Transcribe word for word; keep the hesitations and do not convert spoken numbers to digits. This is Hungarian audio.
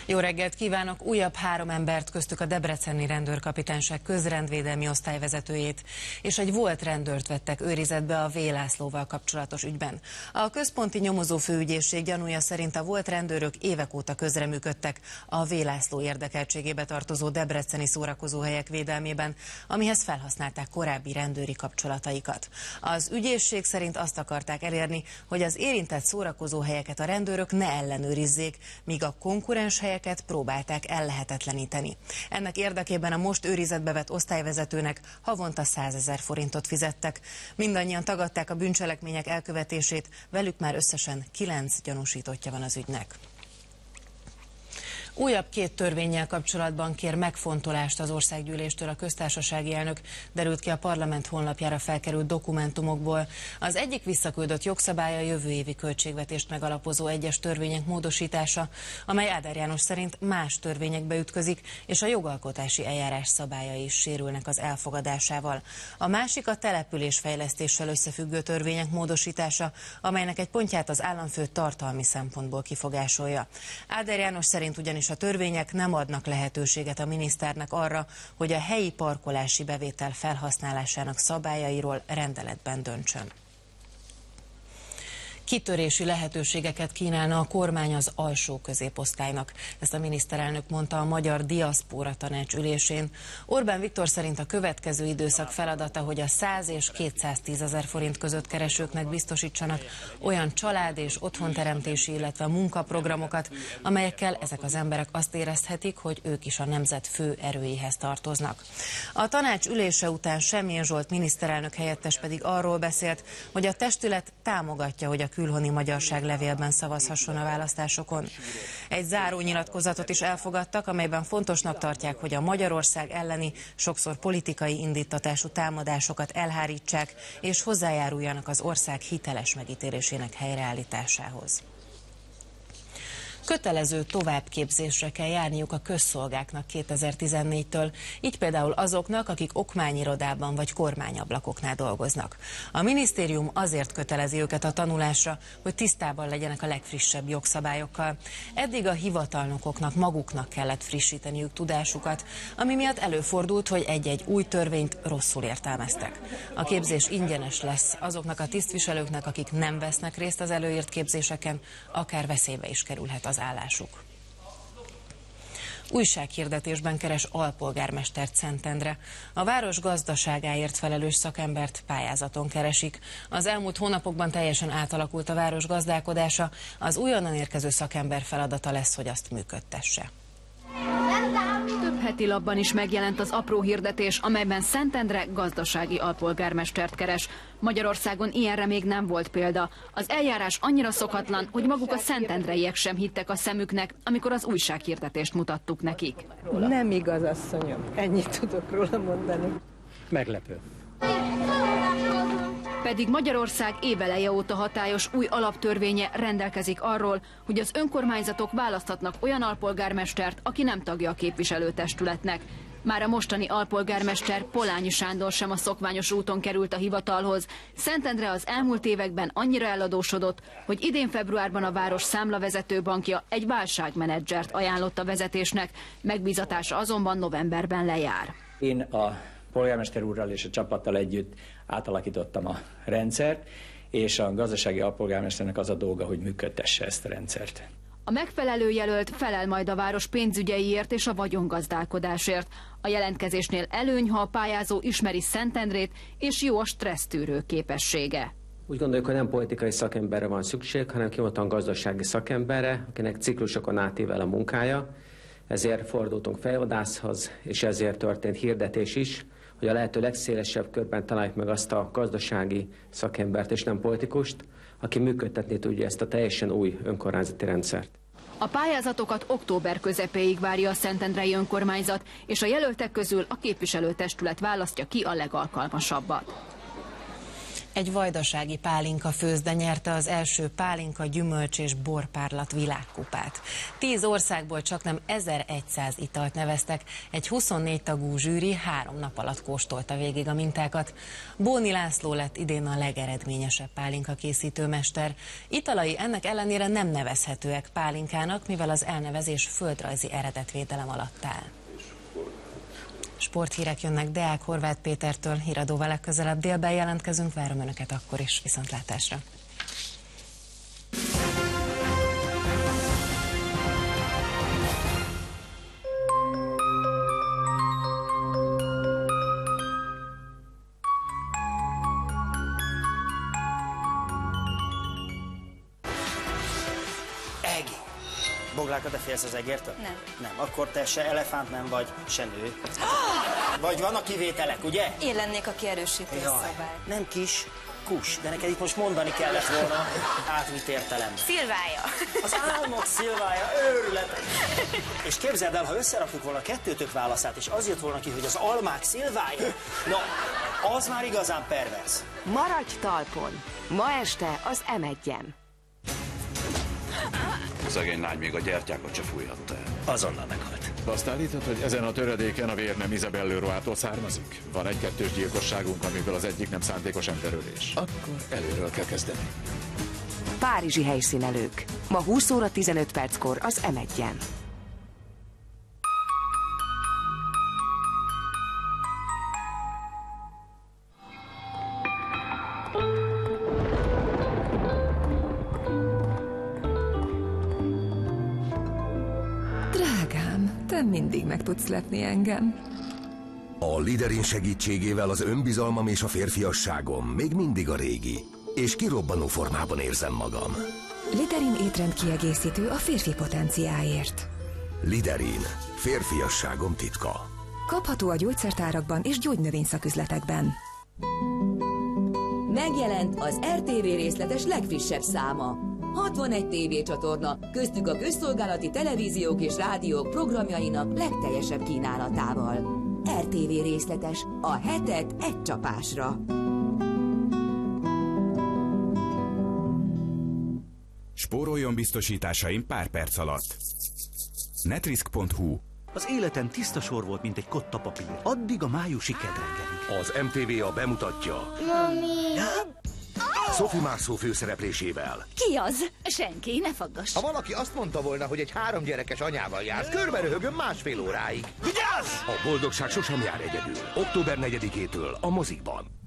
Jó reggelt kívánok! Újabb három embert, köztük a debreceni rendőrkapitányság közrendvédelmi osztályvezetőjét és egy volt rendőrt vettek őrizetbe a V. Lászlóval kapcsolatos ügyben. A központi nyomozó főügyészség gyanúja szerint a volt rendőrök évek óta közreműködtek a V. László érdekeltségébe tartozó debreceni szórakozóhelyek védelmében, amihez felhasználták korábbi rendőri kapcsolataikat. Az ügyészség szerint azt akarták elérni, hogy az érintett szórakozóhelyeket a rendőrök ne ellenőrizzék, míg a konkurens helyeket próbálták ellehetetleníteni. Ennek érdekében a most őrizetbe vett osztályvezetőnek havonta százezer forintot fizettek. Mindannyian tagadták a bűncselekmények elkövetését, velük már összesen kilenc gyanúsítottja van az ügynek. Újabb két törvénnyel kapcsolatban kér megfontolást az országgyűléstől a köztársasági elnök, derült ki a parlament honlapjára felkerült dokumentumokból. Az egyik visszaküldött jogszabály a jövő évi költségvetést megalapozó egyes törvények módosítása, amely Áder János szerint más törvényekbe ütközik, és a jogalkotási eljárás szabályai is sérülnek az elfogadásával. A másik a településfejlesztéssel összefüggő törvények módosítása, amelynek egy pontját az államfő tartalmi szempontból kifogásolja. Áder János szerint ugyanis a törvények nem adnak lehetőséget a miniszternek arra, hogy a helyi parkolási bevétel felhasználásának szabályairól rendeletben döntsön. Kitörési lehetőségeket kínálna a kormány az alsó középosztálynak. Ezt a miniszterelnök mondta a Magyar Diaszpóra Tanács ülésén. Orbán Viktor szerint a következő időszak feladata, hogy a száz és kétszáztíz ezer forint között keresőknek biztosítsanak olyan család- és otthonteremtési, illetve munkaprogramokat, amelyekkel ezek az emberek azt érezhetik, hogy ők is a nemzet fő erőihez tartoznak. A tanács ülése után Semjén Zsolt miniszterelnök helyettes pedig arról beszélt, hogy a testület támogatja, hogy a külhoni magyarság levélben szavazhasson a választásokon. Egy záró nyilatkozatot is elfogadtak, amelyben fontosnak tartják, hogy a Magyarország elleni, sokszor politikai indítatású támadásokat elhárítsák, és hozzájáruljanak az ország hiteles megítélésének helyreállításához. Kötelező továbbképzésre kell járniuk a közszolgáknak kétezer-tizennégytől, így például azoknak, akik okmányirodában vagy kormányablakoknál dolgoznak. A minisztérium azért kötelezi őket a tanulásra, hogy tisztában legyenek a legfrissebb jogszabályokkal. Eddig a hivatalnokoknak maguknak kellett frissíteniük tudásukat, ami miatt előfordult, hogy egy-egy új törvényt rosszul értelmeztek. A képzés ingyenes lesz azoknak a tisztviselőknek, akik nem vesznek részt az előírt képzéseken, akár veszélybe is kerülhet az állásuk. Újsághirdetésben keres alpolgármestert Szentendre. A város gazdaságáért felelős szakembert pályázaton keresik. Az elmúlt hónapokban teljesen átalakult a város gazdálkodása, az újonnan érkező szakember feladata lesz, hogy azt működtesse. Több heti lapban is megjelent az apró hirdetés, amelyben Szentendre gazdasági alpolgármestert keres. Magyarországon ilyenre még nem volt példa. Az eljárás annyira szokatlan, hogy maguk a szentendreiek sem hittek a szemüknek, amikor az újsághirdetést mutattuk nekik. Nem igaz, asszonyom. Ennyit tudok róla mondani. Meglepő. Pedig Magyarország éveleje óta hatályos új alaptörvénye rendelkezik arról, hogy az önkormányzatok választhatnak olyan alpolgármestert, aki nem tagja a képviselőtestületnek. Már a mostani alpolgármester, Polányi Sándor sem a szokványos úton került a hivatalhoz. Szentendre az elmúlt években annyira eladósodott, hogy idén februárban a város számlavezető bankja egy válságmenedzsert ajánlott a vezetésnek, megbízatása azonban novemberben lejár. Én a polgármester úrral és a csapattal együtt átalakítottam a rendszert, és a gazdasági alpolgármesternek az a dolga, hogy működtesse ezt a rendszert. A megfelelő jelölt felel majd a város pénzügyeiért és a vagyongazdálkodásért. A jelentkezésnél előny, ha a pályázó ismeri Szentendrét, és jó a stressztűrő képessége. Úgy gondoljuk, hogy nem politikai szakemberre van szükség, hanem kimondottan gazdasági szakemberre, akinek ciklusokon átível a munkája. Ezért fordultunk fejvadászhoz, és ezért történt hirdetés is, hogy a lehető legszélesebb körben találjuk meg azt a gazdasági szakembert és nem politikust, aki működtetni tudja ezt a teljesen új önkormányzati rendszert. A pályázatokat október közepéig várja a szentendrei önkormányzat, és a jelöltek közül a képviselőtestület választja ki a legalkalmasabbat. Egy vajdasági pálinka főzde nyerte az első pálinka, gyümölcs és borpárlat világkupát. Tíz országból csaknem ezerszáz italt neveztek, egy huszonnégy tagú zsűri három nap alatt kóstolta végig a mintákat. Bóni László lett idén a legeredményesebb pálinka készítőmester. Italai ennek ellenére nem nevezhetőek pálinkának, mivel az elnevezés földrajzi eredetvédelem alatt áll. Sporthírek jönnek Deák Horváth Pétertől, híradóval legközelebb délben jelentkezünk, várom Önöket akkor is, viszontlátásra! Egi! Bogláka, te félsz az egértől? Nem. Nem, akkor te se elefánt nem vagy, se nő. Vagy vannak kivételek, ugye? Én lennék, aki erősíti a szabályt. Nem kis, kus, de neked itt most mondani kellett volna átvitt értelemben. Szilvája. Az álmok szilvája, őrületek. És képzeld el, ha összeraktuk volna a kettőtök válaszát, és az jött volna ki, hogy az almák szilvája, na, az már igazán pervers. Maradj talpon! Ma este az em egyen. Szegény lány még a gyertyákat se fújhatta el. Azonnal meghalt. Azt állítod, hogy ezen a töredéken a vér nem Isabel Leroy-tól származik? Van egy kettős gyilkosságunk, amiből az egyik nem szándékos emberölés. Akkor előről kell kezdeni. Párizsi helyszínelők. Ma húsz óra tizenöt perckor az em egyen. Te mindig meg tudsz lepni engem. A Liderin segítségével az önbizalmam és a férfiasságom még mindig a régi, és kirobbanó formában érzem magam. Liderin étrend kiegészítő a férfi potenciáért. Liderin, férfiasságom titka. Kapható a gyógyszertárakban és gyógynövényszaküzletekben. Megjelent az er té vé részletes legfrissebb száma. hatvanegy tévécsatorna, köztük a közszolgálati televíziók és rádiók programjainak legteljesebb kínálatával. er té vé részletes, a hetet egy csapásra. Spóroljon biztosításaim pár perc alatt. netrisk pont hu. Az életem tiszta sor volt, mint egy kotta papír. Addig a májusi kedreggelig. Az em té vé a bemutatja. Mami! Sophie Marceau főszereplésével. Ki az? Senki, ne faggass. Ha valaki azt mondta volna, hogy egy három gyerekes anyával jársz, körbe röhögöm másfél óráig. Vigyázz! A boldogság sosem jár egyedül. október negyedikétől a mozikban.